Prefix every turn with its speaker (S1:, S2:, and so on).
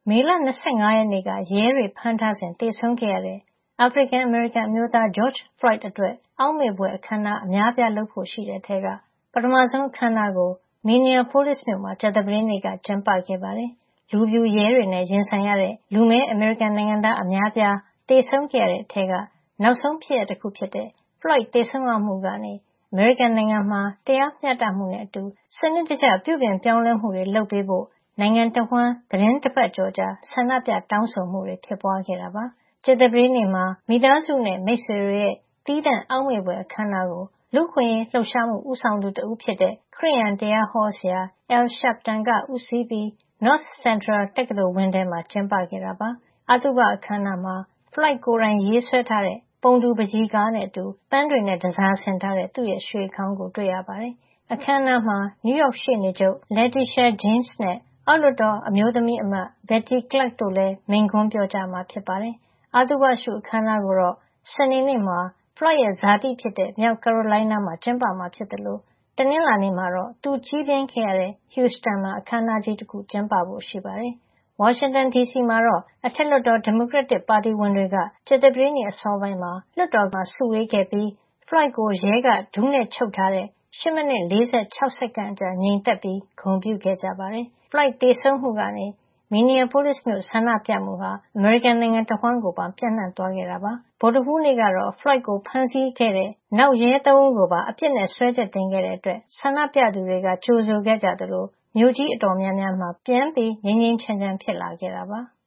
S1: မေလ25 ရက်နေ့ကရဲတွေဖမ်းထားစဉ်သေဆုံးခဲ့ရတဲ့အာဖရိကန်အမေရိကန်အမျိုးသား George Floyd အတွက်အောက်မေ့ဘွယ်အခမ်းအနားအများအပြားလုပ်ဖို့ရှိတဲ့ထဲကပထမဆုံးအခမ်းအနားကို Minneapolis မြို့မှာကြာသပတေးနေ့ကကျင်းပခဲ့ပါတယ်။လူဖြူရဲတွေနဲ့ရင်ဆိုင်ရတဲ့လူမည်းအမေရိကန်နိုင်ငံသားအများအပြားသေဆုံးခဲ့ရတဲ့ထဲကနောက်ဆုံးဖြစ်ရပ်တစ်ခုဖြစ်တဲ့ Floyd သေဆုံးရမှုကနေအမေရိကန်နိုင်ငံမှာတရားမျှတမှုနဲ့အတူစနစ်တကျပြုပြင်ပြောင်းလဲမှုတွေလုပ်ပေးဖို့နိုင်ငံတဝန်းသတင်းတစ်ပတ်ကျော်ကြာဆန္ဒပြတောင်းဆိုမှုတွေဖြစ်ပွားခဲ့တာပါ။ကြာသပတေးနေ့မှာမိသားစုနဲ့မိတ်ဆွေတွေရဲ့သီးသန့်အောက်မေ့ဘွယ်အခမ်းအနားကိုလူ့အခွင့်အရေးလှုပ်ရှားမှုဦးဆောင်သူတဦးဖြစ်တဲ့ခရစ်ယာန်တရားဟောဆရာ Al Sharpton ကဦးစီးပြီး North Central တက္ကသိုလ်ဝင်းထဲမှာကျင်းပခဲ့တာပါ။အသုဘအခမ်းအနားမှာ Floyd ကိုယ်တိုင်ရေးဆွဲထားတဲ့ပုံတူပန်းချီကားနဲ့အတူပန်းတွေနဲ့တန်ဆာဆင်ထားတဲ့သူ့ရဲ့ရွှေခေါင်းကိုတွေ့ရပါတယ်။အခမ်းအနားမှာနယူးယောက်ရှေ့နေချုပ် Letitia James နဲ့အောက်လွှတ်တော်အမျိုးသမီးအမတ် Betty Clark တို့လည်းမိန့်ခွန်းပြောကြားမှာဖြစ်ပါတယ်။အသုဘရှုအခမ်းအနားကိုတော့စနေနေ့မှာ Floyd ရဲ့ဇာတိဖြစ်တဲ့မြောက်ကယ်ရိုလိုင်းနားမှာကျင်းပမှာဖြစ်တယ်လို့တနင်္လာနေ့မှာတော့သူကြီးပြင်းခဲ့ရတဲ့ Houston မှာအခမ်းအနားကြီးတစ်ခုကျင်းပဖို့ရှိပါတယ်။ ဝါရှင်တန် D.C. မှာတော့အထက်လွှတ်တော်ဒီမိုကရက်တစ်ပါတီဝင်တွေကကြာသပတေးနေ့အစောပိုင်းမှာလွှတ်တော်မှာစုဝေးခဲ့ပြီး Floyd ကိုရဲကဒူးနဲ့ချုပ်ထားတဲ့8မိနစ်46စက္ကန့်အကြာငြိမ်သက်ပြီးဂုဏ်ပြုခဲ့ကြပါတယ်။ Floyd သေဆုံးမှုကနေ Minneapolis မြို့ဆန္ဒပြမှုဟာအမေရိကန်နိုင်ငံတဝန်းကိုပါပြန့်နှံ့သွားခဲ့တာပါ။ဗုဒ္ဓဟူးနေ့ကတော့ Floyd ကိုဖမ်းဆီးခဲ့တဲ့နောက်ရဲ3ဦးကိုပါအပြစ်နဲ့စွဲချက်တင်ခဲ့တဲ့အတွက်ဆန္ဒပြသူတွေကကြိုဆိုခဲ့ကြသလိုမြို့ကြီးအတော်များများမှာပြန်ပြီးငြိမ်းငြိမ်းချမ်းချမ်းဖြစ်လာခဲ့တာပါ။